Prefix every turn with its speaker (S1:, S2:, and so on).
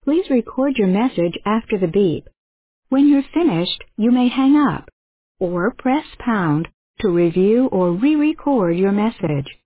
S1: Please record your message after the beep. When you're finished, you may hang up or press pound to review or re-record your message.